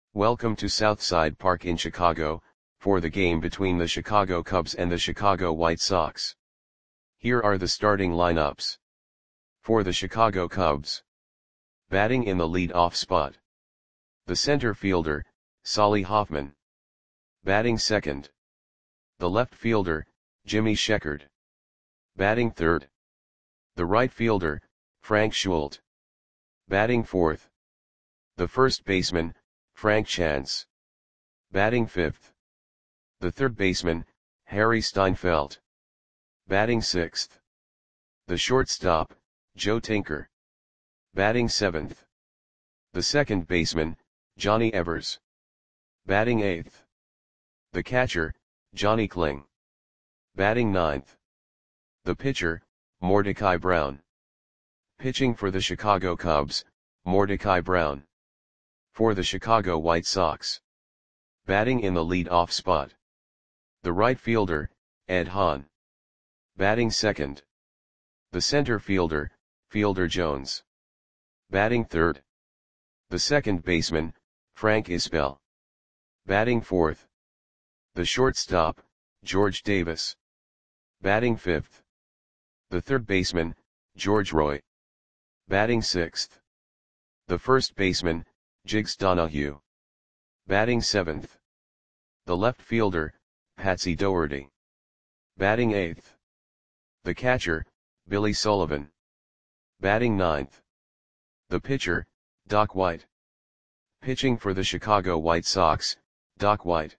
Welcome to Southside Park in Chicago, for the game between the Chicago Cubs and the Chicago White Sox. Here are the starting lineups. For the Chicago Cubs. Batting in the lead-off spot. The center fielder, Solly Hoffman. Batting second. The left fielder, Jimmy Sheckard. Batting third. The right fielder, Frank Schultz. Batting fourth. The first baseman, Frank Chance. Batting fifth. The third baseman, Harry Steinfeld. Batting sixth. The shortstop, Joe Tinker. Batting seventh. The second baseman, Johnny Evers. Batting eighth. The catcher, Johnny Kling. Batting ninth. The pitcher, Mordecai Brown. Pitching for the Chicago Cubs, Mordecai Brown. For the Chicago White Sox. Batting in the lead-off spot. The right fielder, Ed Hahn. Batting second. The center fielder, Fielder Jones. Batting third. The second baseman, Frank Isbell. Batting fourth. The shortstop, George Davis. Batting fifth. The third baseman, George Roy. Batting sixth. The first baseman, Jiggs Donahue. Batting seventh. The left fielder, Patsy Doherty. Batting eighth. The catcher, Billy Sullivan. Batting ninth. The pitcher, Doc White. Pitching for the Chicago White Sox, Doc White.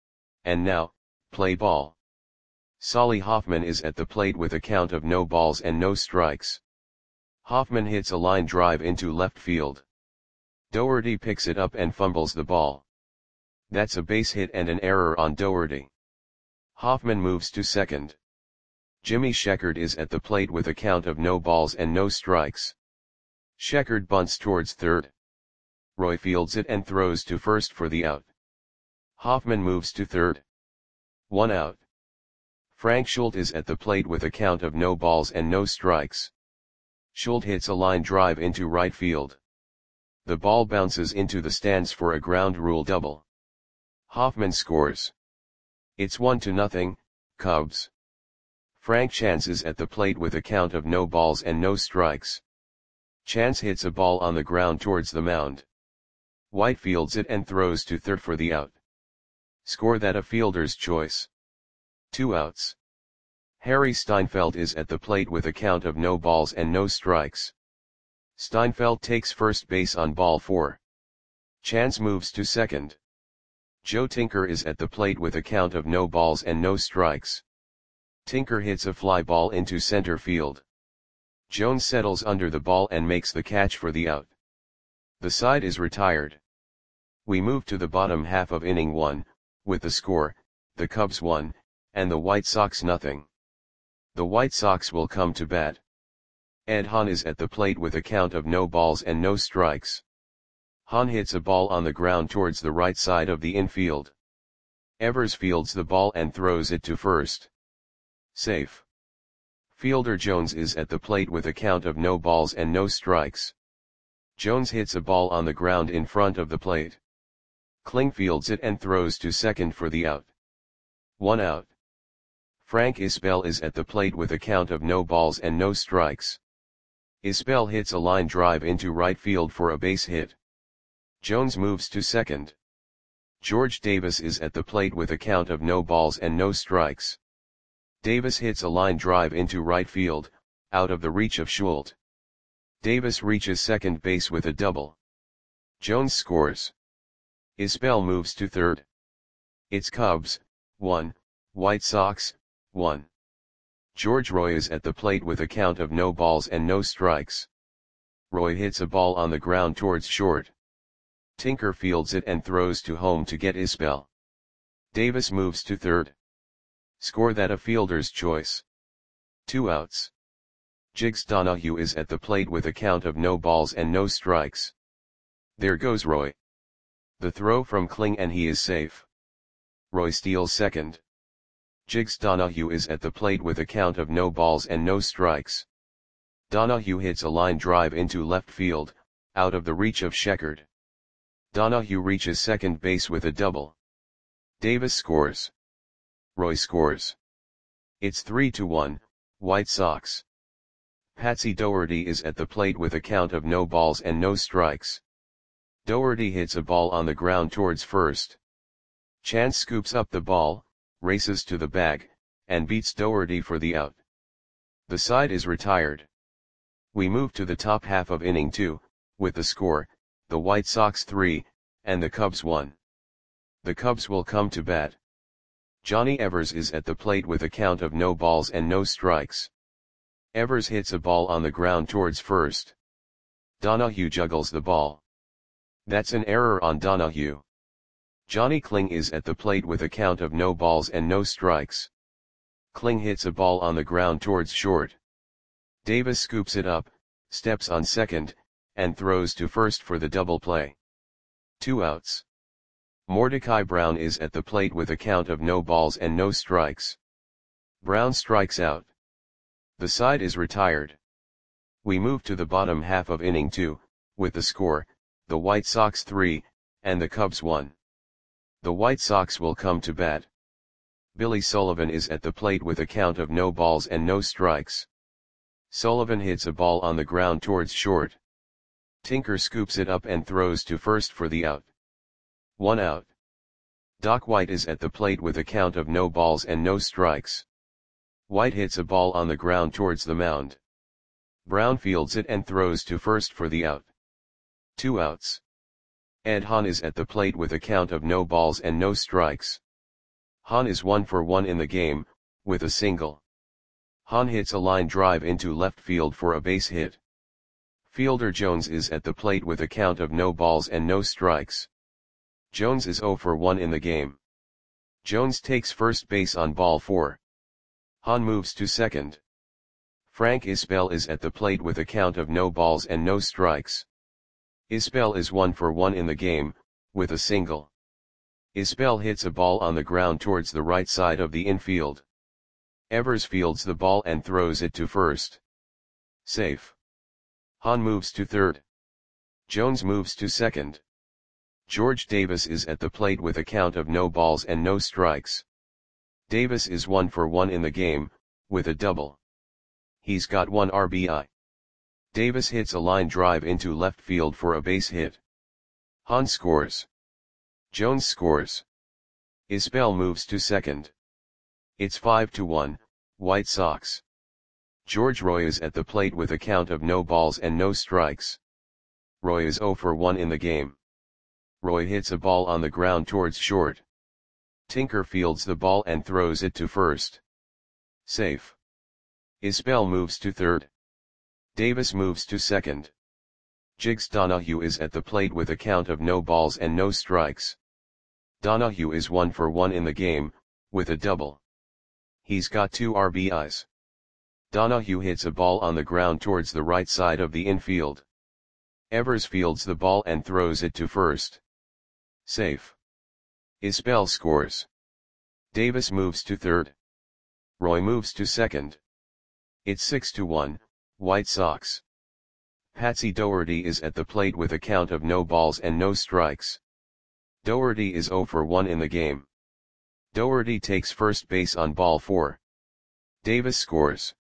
And now, play ball. Solly Hoffman is at the plate with a count of no balls and no strikes. Hoffman hits a line drive into left field. Doherty picks it up and fumbles the ball. That's a base hit and an error on Doherty. Hoffman moves to second. Jimmy Sheckard is at the plate with a count of no balls and no strikes. Sheckard bunts towards third. Roy fields it and throws to first for the out. Hoffman moves to third. 1 out. Frank Schultz is at the plate with a count of no balls and no strikes. Schultz hits a line drive into right field. The ball bounces into the stands for a ground rule double. Hoffman scores. It's 1-0, Cubs. Frank Chance is at the plate with a count of no balls and no strikes. Chance hits a ball on the ground towards the mound. White fields it and throws to third for the out. Score that a fielder's choice. 2 outs. Harry Steinfeld is at the plate with a count of no balls and no strikes. Steinfeld takes first base on ball 4. Chance moves to second. Joe Tinker is at the plate with a count of no balls and no strikes. Tinker hits a fly ball into center field. Jones settles under the ball and makes the catch for the out. The side is retired. We move to the bottom half of inning 1, with the score, the Cubs 1, and the White Sox 0. The White Sox will come to bat. Ed Hahn is at the plate with a count of no balls and no strikes. Hahn hits a ball on the ground towards the right side of the infield. Evers fields the ball and throws it to first. Safe. Fielder Jones is at the plate with a count of no balls and no strikes. Jones hits a ball on the ground in front of the plate. Kling fields it and throws to second for the out. 1 out. Frank Isbell is at the plate with a count of no balls and no strikes. Isbell hits a line drive into right field for a base hit. Jones moves to second. George Davis is at the plate with a count of no balls and no strikes. Davis hits a line drive into right field, out of the reach of Schultz. Davis reaches second base with a double. Jones scores. Isbell moves to third. It's Cubs, 1, White Sox, 1. George Roy is at the plate with a count of no balls and no strikes. Roy hits a ball on the ground towards short. Tinker fields it and throws to home to get Isbell. Davis moves to third. Score that a fielder's choice. 2 outs. Jiggs Donahue is at the plate with a count of no balls and no strikes. There goes Roy. The throw from Kling and he is safe. Roy steals second. Jiggs Donahue is at the plate with a count of no balls and no strikes. Donahue hits a line drive into left field, out of the reach of Sheckard. Donahue reaches second base with a double. Davis scores. Roy scores. It's 3-1, White Sox. Patsy Dougherty is at the plate with a count of no balls and no strikes. Dougherty hits a ball on the ground towards first. Chance scoops up the ball, races to the bag, and beats Dougherty for the out. The side is retired. We move to the top half of inning 2, with the score, the White Sox 3, and the Cubs 1. The Cubs will come to bat. Johnny Evers is at the plate with a count of no balls and no strikes. Evers hits a ball on the ground towards first. Donahue juggles the ball. That's an error on Donahue. Johnny Kling is at the plate with a count of no balls and no strikes. Kling hits a ball on the ground towards short. Davis scoops it up, steps on second, and throws to first for the double play. 2 outs. Mordecai Brown is at the plate with a count of no balls and no strikes. Brown strikes out. The side is retired. We move to the bottom half of inning 2, with the score, the White Sox 3, and the Cubs 1. The White Sox will come to bat. Billy Sullivan is at the plate with a count of no balls and no strikes. Sullivan hits a ball on the ground towards short. Tinker scoops it up and throws to first for the out. 1 out. Doc White is at the plate with a count of no balls and no strikes. White hits a ball on the ground towards the mound. Brown fields it and throws to first for the out. 2 outs. Ed Hahn is at the plate with a count of no balls and no strikes. Hahn is 1 for 1 in the game, with a single. Hahn hits a line drive into left field for a base hit. Fielder Jones is at the plate with a count of no balls and no strikes. Jones is 0 for 1 in the game. Jones takes first base on ball 4. Hahn moves to second. Frank Isbell is at the plate with a count of no balls and no strikes. Isbell is 1 for 1 in the game, with a single. Isbell hits a ball on the ground towards the right side of the infield. Evers fields the ball and throws it to first. Safe. Hahn moves to third. Jones moves to second. George Davis is at the plate with a count of no balls and no strikes. Davis is 1 for 1 in the game, with a double. He's got 1 RBI. Davis hits a line drive into left field for a base hit. Hahn scores. Jones scores. Isbell moves to second. It's 5-1, White Sox. George Roy is at the plate with a count of no balls and no strikes. Roy is 0 for 1 in the game. Roy hits a ball on the ground towards short. Tinker fields the ball and throws it to first. Safe. Isbell moves to third. Davis moves to second. Jiggs Donahue is at the plate with a count of no balls and no strikes. Donahue is 1 for 1 in the game, with a double. He's got 2 RBIs. Donahue hits a ball on the ground towards the right side of the infield. Evers fields the ball and throws it to first. Safe. Isbell scores. Davis moves to third. Roy moves to second. It's 6-1, White Sox. Patsy Dougherty is at the plate with a count of no balls and no strikes. Dougherty is 0 for 1 in the game. Dougherty takes first base on ball 4. Davis scores.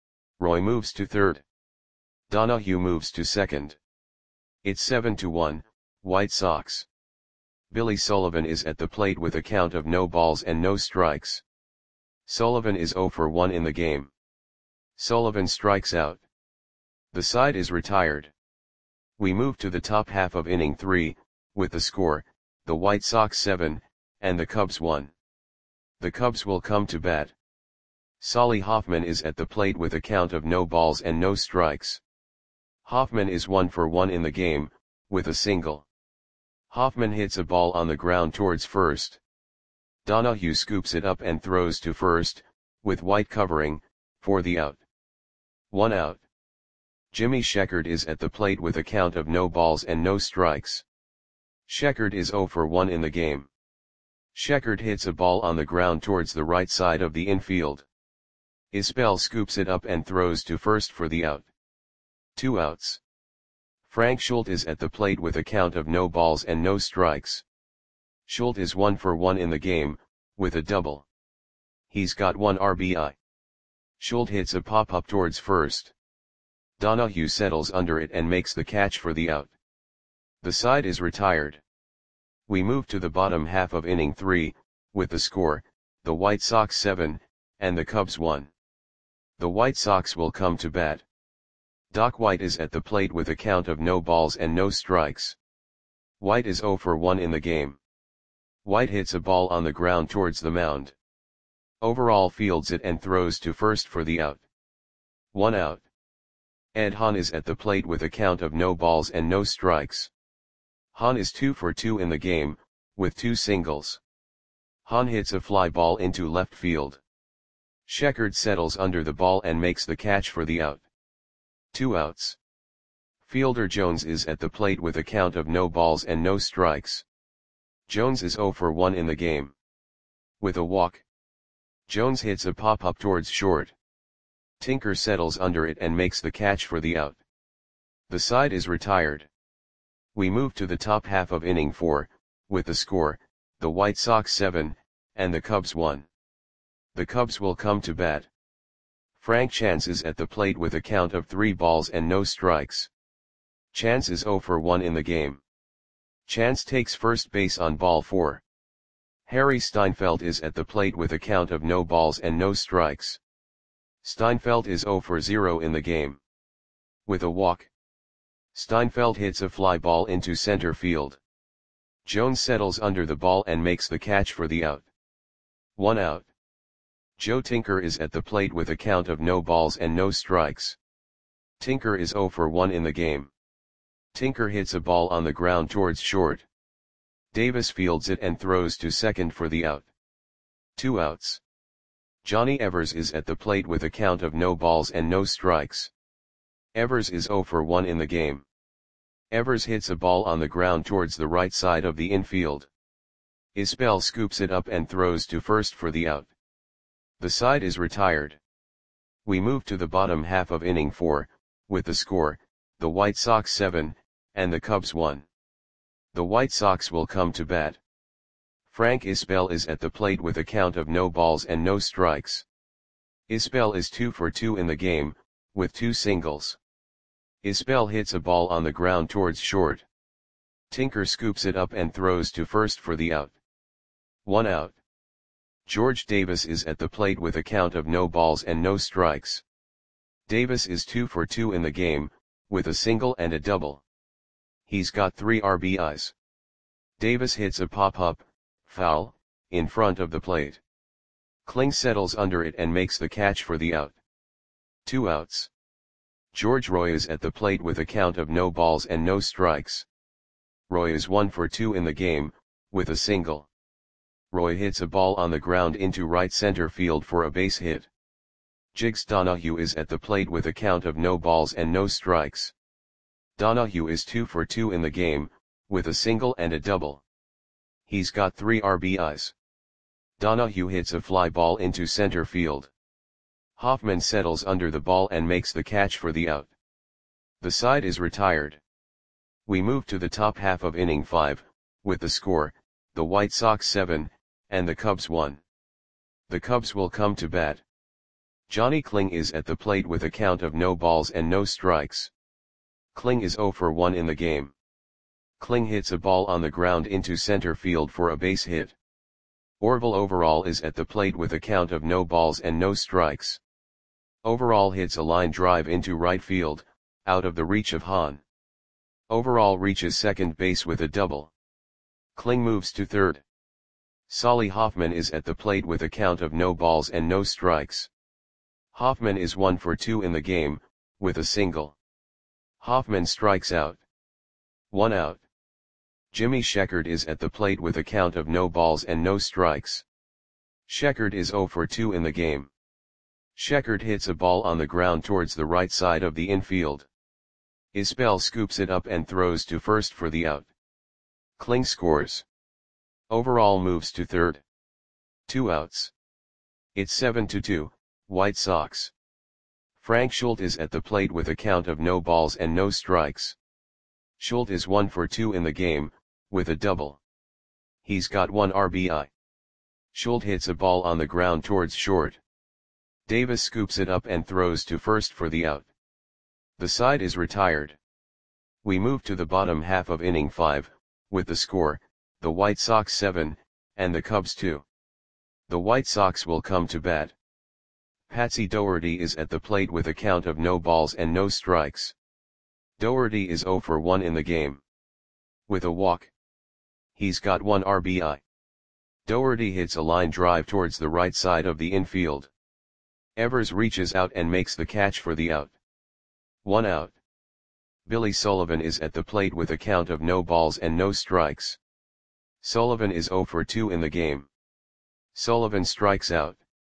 Roy moves to third. Donahue moves to second. It's 7-1, White Sox. Billy Sullivan is at the plate with a count of no balls and no strikes. Sullivan is 0 for 1 in the game. Sullivan strikes out. The side is retired. We move to the top half of inning 3, with the score, the White Sox 7, and the Cubs 1. The Cubs will come to bat. Solly Hoffman is at the plate with a count of no balls and no strikes. Hoffman is 1 for 1 in the game, with a single. Hoffman hits a ball on the ground towards first. Donahue scoops it up and throws to first, with White covering, for the out. 1 out. Jimmy Sheckard is at the plate with a count of no balls and no strikes. Sheckard is 0 for 1 in the game. Sheckard hits a ball on the ground towards the right side of the infield. Isbell scoops it up and throws to first for the out. 2 outs. Frank Schuldt is at the plate with a count of no balls and no strikes. Schuldt is 1 for 1 in the game, with a double. He's got 1 RBI. Schuldt hits a pop-up towards first. Donahue settles under it and makes the catch for the out. The side is retired. We move to the bottom half of inning 3, with the score, the White Sox 7, and the Cubs 1. The White Sox will come to bat. Doc White is at the plate with a count of no balls and no strikes. White is 0 for 1 in the game. White hits a ball on the ground towards the mound. Overall fields it and throws to first for the out. 1 out. Ed Hahn is at the plate with a count of no balls and no strikes. Hahn is 2 for 2 in the game, with 2 singles. Hahn hits a fly ball into left field. Sheckard settles under the ball and makes the catch for the out. 2 outs. Fielder Jones is at the plate with a count of no balls and no strikes. Jones is 0 for 1 in the game. With a walk. Jones hits a pop-up towards short. Tinker settles under it and makes the catch for the out. The side is retired. We move to the top half of inning 4, with the score, the White Sox 7, and the Cubs 1. The Cubs will come to bat. Frank Chance is at the plate with a count of 3 balls and no strikes. Chance is 0 for 1 in the game. Chance takes first base on ball 4. Harry Steinfeld is at the plate with a count of no balls and no strikes. Steinfeld is 0 for 0 in the game. With a walk. Steinfeld hits a fly ball into center field. Jones settles under the ball and makes the catch for the out. 1 out. Joe Tinker is at the plate with a count of no balls and no strikes. Tinker is 0 for 1 in the game. Tinker hits a ball on the ground towards short. Davis fields it and throws to second for the out. 2 outs. Johnny Evers is at the plate with a count of no balls and no strikes. Evers is 0 for 1 in the game. Evers hits a ball on the ground towards the right side of the infield. Isbell scoops it up and throws to first for the out. The side is retired. We move to the bottom half of inning 4, with the score, the White Sox 7, and the Cubs 1. The White Sox will come to bat. Frank Isbell is at the plate with a count of no balls and no strikes. Isbell is 2 for 2 in the game, with 2 singles. Isbell hits a ball on the ground towards short. Tinker scoops it up and throws to first for the out. 1 out. George Davis is at the plate with a count of no balls and no strikes. Davis is 2 for 2 in the game, with a single and a double. He's got 3 RBIs. Davis hits a pop-up, foul, in front of the plate. Kling settles under it and makes the catch for the out. 2 outs. George Roy is at the plate with a count of no balls and no strikes. Roy is 1 for 2 in the game, with a single. Roy hits a ball on the ground into right center field for a base hit. Jigs Donahue is at the plate with a count of no balls and no strikes. Donahue is 2 for 2 in the game, with a single and a double. He's got 3 RBIs. Donahue hits a fly ball into center field. Hoffman settles under the ball and makes the catch for the out. The side is retired. We move to the top half of inning 5, with the score, the White Sox 7, and the Cubs 1. The Cubs will come to bat. Johnny Kling is at the plate with a count of no balls and no strikes. Kling is 0 for 1 in the game. Kling hits a ball on the ground into center field for a base hit. Orville Overall is at the plate with a count of no balls and no strikes. Overall hits a line drive into right field, out of the reach of Hahn. Overall reaches second base with a double. Kling moves to third. Solly Hoffman is at the plate with a count of no balls and no strikes. Hoffman is 1 for 2 in the game, with a single. Hoffman strikes out. 1 out. Jimmy Sheckard is at the plate with a count of no balls and no strikes. Sheckard is 0 for 2 in the game. Sheckard hits a ball on the ground towards the right side of the infield. Isbell scoops it up and throws to first for the out. Kling scores. Overall moves to third. 2 outs. It's 7-2, White Sox. Frank Schuldt is at the plate with a count of no balls and no strikes. Schultz is 1 for 2 in the game, with a double. He's got 1 RBI. Schultz hits a ball on the ground towards short. Davis scoops it up and throws to first for the out. The side is retired. We move to the bottom half of inning 5, with the score, the White Sox 7, and the Cubs 2. The White Sox will come to bat. Patsy Doherty is at the plate with a count of no balls and no strikes. Doherty is 0 for 1 in the game. With a walk. He's got 1 RBI. Doherty hits a line drive towards the right side of the infield. Evers reaches out and makes the catch for the out. 1 out. Billy Sullivan is at the plate with a count of no balls and no strikes. Sullivan is 0 for 2 in the game. Sullivan strikes out.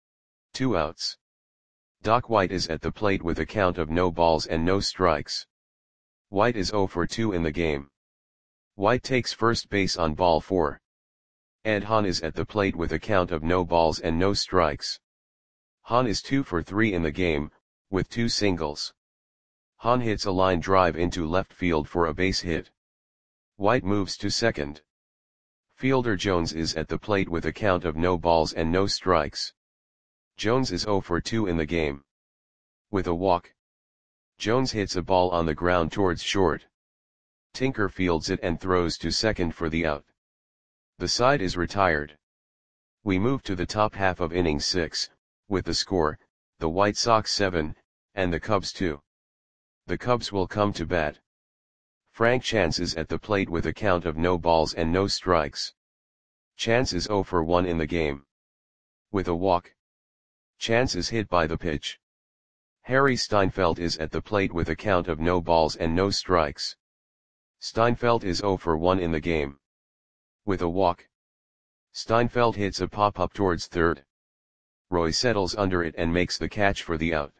2 outs. Doc White is at the plate with a count of no balls and no strikes. White is 0 for 2 in the game. White takes first base on ball 4. Ed Hahn is at the plate with a count of no balls and no strikes. Hahn is 2 for 3 in the game, with 2 singles. Hahn hits a line drive into left field for a base hit. White moves to second. Fielder Jones is at the plate with a count of no balls and no strikes. Jones is 0 for 2 in the game. With a walk. Jones hits a ball on the ground towards short. Tinker fields it and throws to second for the out. The side is retired. We move to the top half of inning 6, with the score, the White Sox 7, and the Cubs 2. The Cubs will come to bat. Frank Chance is at the plate with a count of no balls and no strikes. Chance is 0 for 1 in the game. With a walk. Chance is hit by the pitch. Harry Steinfeld is at the plate with a count of no balls and no strikes. Steinfeld is 0 for 1 in the game. With a walk. Steinfeld hits a pop-up towards third. Roy settles under it and makes the catch for the out.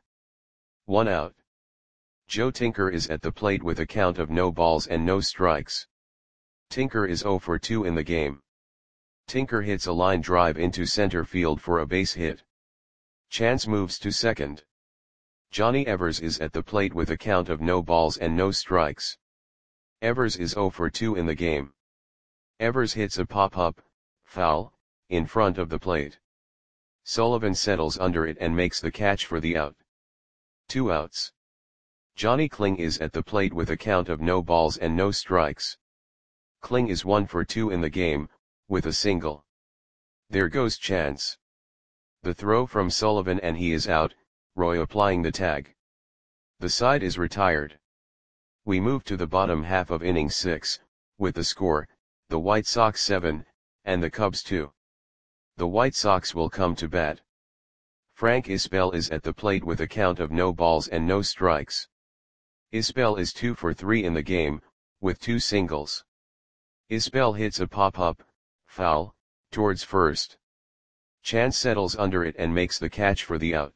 1 out. Joe Tinker is at the plate with a count of no balls and no strikes. Tinker is 0 for 2 in the game. Tinker hits a line drive into center field for a base hit. Chance moves to second. Johnny Evers is at the plate with a count of no balls and no strikes. Evers is 0 for 2 in the game. Evers hits a pop-up, foul, in front of the plate. Sullivan settles under it and makes the catch for the out. 2 outs. Johnny Kling is at the plate with a count of no balls and no strikes. Kling is 1 for 2 in the game, with a single. There goes Chance. The throw from Sullivan and he is out, Roy applying the tag. The side is retired. We move to the bottom half of inning 6, with the score, the White Sox 7, and the Cubs 2. The White Sox will come to bat. Frank Isbell is at the plate with a count of no balls and no strikes. Isbell is 2 for 3 in the game, with 2 singles. Isbell hits a pop-up, foul, towards first. Chance settles under it and makes the catch for the out.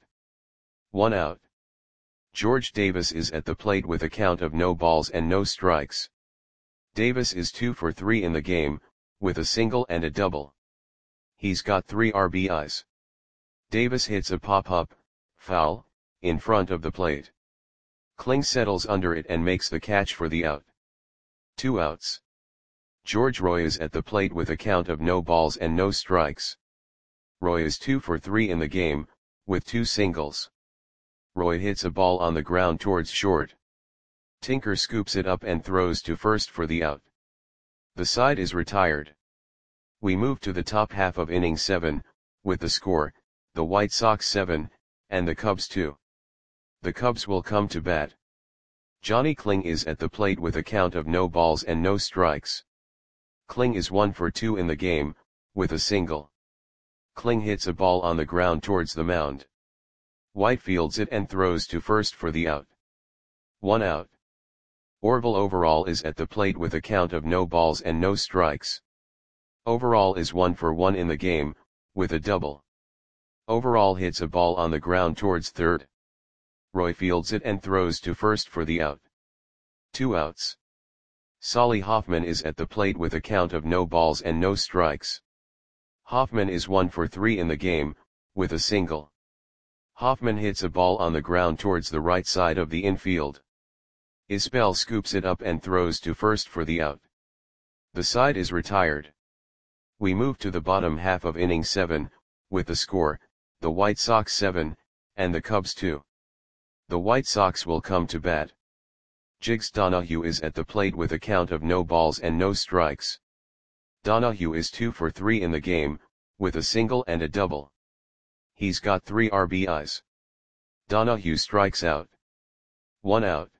1 out. George Davis is at the plate with a count of no balls and no strikes. Davis is 2 for 3 in the game, with a single and a double. He's got 3 RBIs. Davis hits a pop-up, foul, in front of the plate. Kling settles under it and makes the catch for the out. 2 outs. George Roy is at the plate with a count of no balls and no strikes. Roy is 2 for 3 in the game, with 2 singles. Roy hits a ball on the ground towards short. Tinker scoops it up and throws to first for the out. The side is retired. We move to the top half of inning 7, with the score, the White Sox 7, and the Cubs 2. The Cubs will come to bat. Johnny Kling is at the plate with a count of no balls and no strikes. Kling is 1 for 2 in the game, with a single. Kling hits a ball on the ground towards the mound. White fields it and throws to first for the out. 1 out. Orville Overall is at the plate with a count of no balls and no strikes. Overall is 1 for 1 in the game, with a double. Overall hits a ball on the ground towards third. Roy fields it and throws to first for the out. 2 outs. Solly Hoffman is at the plate with a count of no balls and no strikes. Hoffman is 1 for 3 in the game, with a single. Hoffman hits a ball on the ground towards the right side of the infield. Isbell scoops it up and throws to first for the out. The side is retired. We move to the bottom half of inning 7, with the score, the White Sox 7, and the Cubs 2. The White Sox will come to bat. Jigs Donahue is at the plate with a count of no balls and no strikes. Donahue is 2 for 3 in the game, with a single and a double. He's got 3 RBIs. Donahue strikes out. 1 out.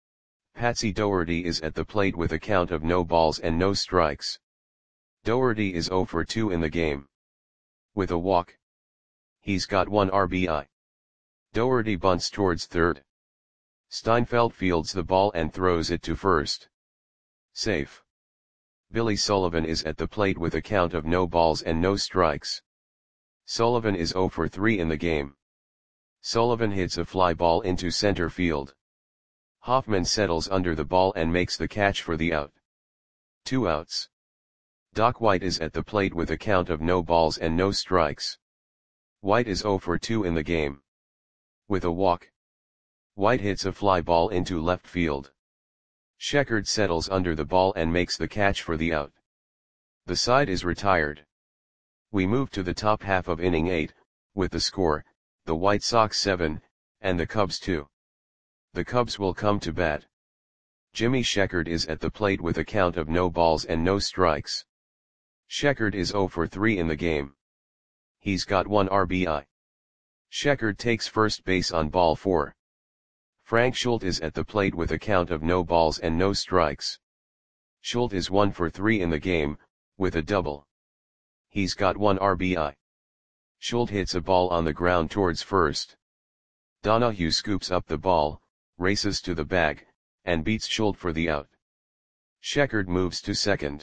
Patsy Doherty is at the plate with a count of no balls and no strikes. Doherty is 0 for 2 in the game. With a walk. He's got 1 RBI. Doherty bunts towards third. Steinfeld fields the ball and throws it to first. Safe. Billy Sullivan is at the plate with a count of no balls and no strikes. Sullivan is 0 for 3 in the game. Sullivan hits a fly ball into center field. Hoffman settles under the ball and makes the catch for the out. 2 outs. Doc White is at the plate with a count of no balls and no strikes. White is 0 for 2 in the game. With a walk. White hits a fly ball into left field. Sheckard settles under the ball and makes the catch for the out. The side is retired. We move to the top half of inning 8, with the score, the White Sox 7, and the Cubs 2. The Cubs will come to bat. Jimmy Sheckard is at the plate with a count of no balls and no strikes. Sheckard is 0 for 3 in the game. He's got 1 RBI. Sheckard takes first base on ball 4. Frank Schultz is at the plate with a count of no balls and no strikes. Schultz is 1 for 3 in the game, with a double. He's got 1 RBI. Schultz hits a ball on the ground towards first. Donahue scoops up the ball, races to the bag, and beats Schultz for the out. Sheckard moves to second.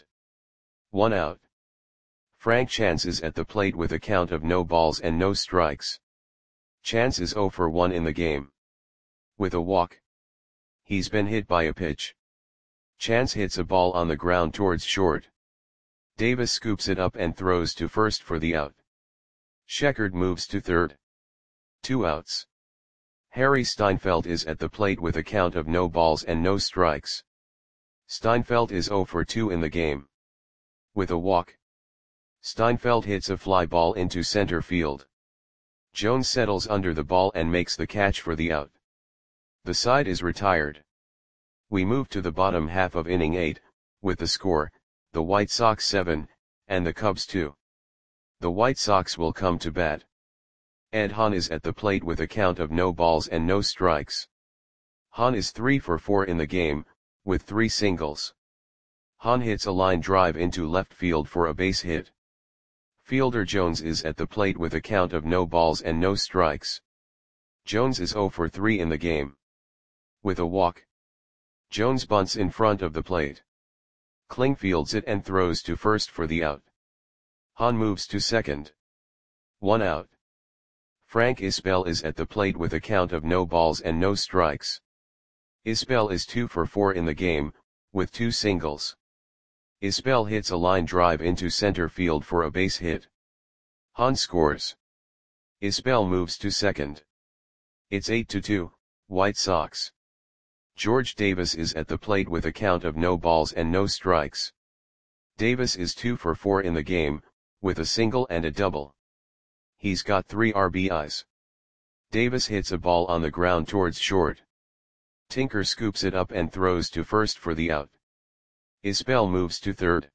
1 out. Frank Chance is at the plate with a count of no balls and no strikes. Chance is 0 for 1 in the game. With a walk. He's been hit by a pitch. Chance hits a ball on the ground towards short. Davis scoops it up and throws to first for the out. Sheckard moves to third. 2 outs. Harry Steinfeld is at the plate with a count of no balls and no strikes. Steinfeld is 0 for 2 in the game. With a walk. Steinfeld hits a fly ball into center field. Jones settles under the ball and makes the catch for the out. The side is retired. We move to the bottom half of inning 8, with the score, the White Sox 7, and the Cubs 2. The White Sox will come to bat. Ed Hahn is at the plate with a count of no balls and no strikes. Hahn is 3 for 4 in the game, with 3 singles. Hahn hits a line drive into left field for a base hit. Fielder Jones is at the plate with a count of no balls and no strikes. Jones is 0 for 3 in the game. With a walk. Jones bunts in front of the plate. Kling fields it and throws to first for the out. Hahn moves to second. 1 out. Frank Isbell is at the plate with a count of no balls and no strikes. Isbell is 2 for 4 in the game, with 2 singles. Isbell hits a line drive into center field for a base hit. Hahn scores. Isbell moves to second. It's 8-2, White Sox. George Davis is at the plate with a count of no balls and no strikes. Davis is 2 for 4 in the game, with a single and a double. He's got 3 RBIs. Davis hits a ball on the ground towards short. Tinker scoops it up and throws to first for the out. Isbell moves to third.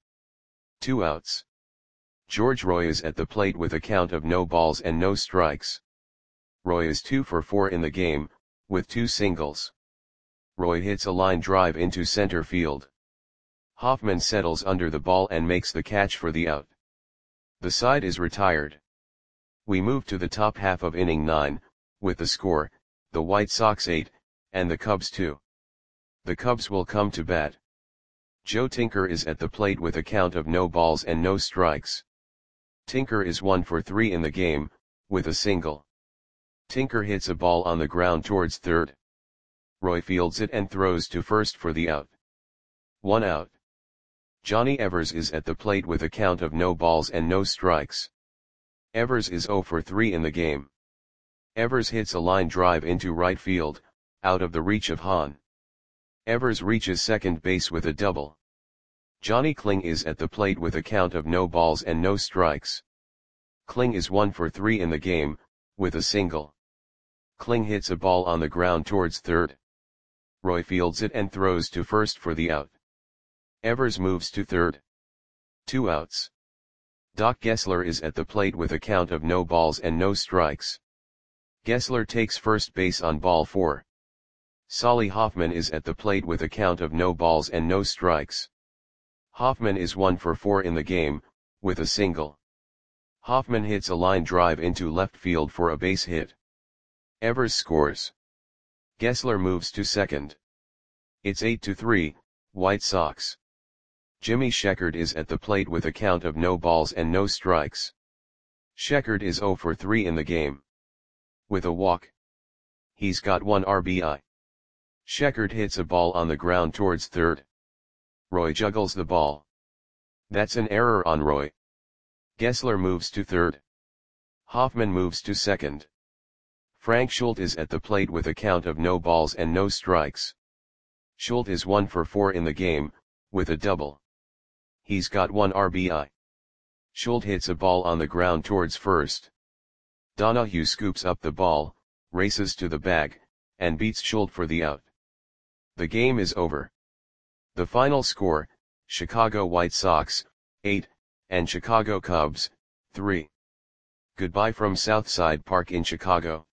2 outs. George Roy is at the plate with a count of no balls and no strikes. Roy is 2 for 4 in the game, with 2 singles. Roy hits a line drive into center field. Hoffman settles under the ball and makes the catch for the out. The side is retired. We move to the top half of inning 9, with the score, the White Sox 8, and the Cubs 2. The Cubs will come to bat. Joe Tinker is at the plate with a count of no balls and no strikes. Tinker is 1 for 3 in the game, with a single. Tinker hits a ball on the ground towards third. Roy fields it and throws to first for the out. 1 out. Johnny Evers is at the plate with a count of no balls and no strikes. Evers is 0 for 3 in the game. Evers hits a line drive into right field, out of the reach of Hahn. Evers reaches second base with a double. Johnny Kling is at the plate with a count of no balls and no strikes. Kling is 1 for 3 in the game, with a single. Kling hits a ball on the ground towards third. Roy fields it and throws to first for the out. Evers moves to third. 2 outs. Doc Gessler is at the plate with a count of no balls and no strikes. Gessler takes first base on ball 4. Solly Hoffman is at the plate with a count of no balls and no strikes. Hoffman is 1 for 4 in the game, with a single. Hoffman hits a line drive into left field for a base hit. Evers scores. Gessler moves to second. It's 8-3, White Sox. Jimmy Sheckard is at the plate with a count of no balls and no strikes. Sheckard is 0 for 3 in the game. With a walk. He's got 1 RBI. Sheckard hits a ball on the ground towards third. Roy juggles the ball. That's an error on Roy. Gessler moves to third. Hoffman moves to second. Frank Schultz is at the plate with a count of no balls and no strikes. Schultz is 1 for 4 in the game, with a double. He's got 1 RBI. Schultz hits a ball on the ground towards first. Donahue scoops up the ball, races to the bag, and beats Schultz for the out. The game is over. The final score, Chicago White Sox, 8, and Chicago Cubs, 3. Goodbye from Southside Park in Chicago.